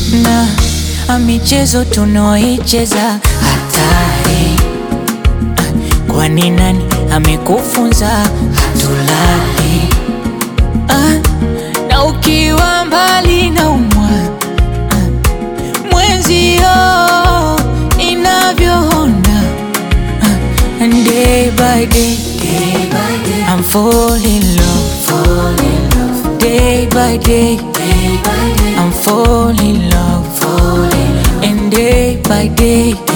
na michezo tunaoicheza hatari. Kwani nani amekufunza hatulali? Na ukiwa mbali na umwa mwenzio inavyoona. And day by day, I'm falling in love. Day by day, I'm falling in love. And day by day,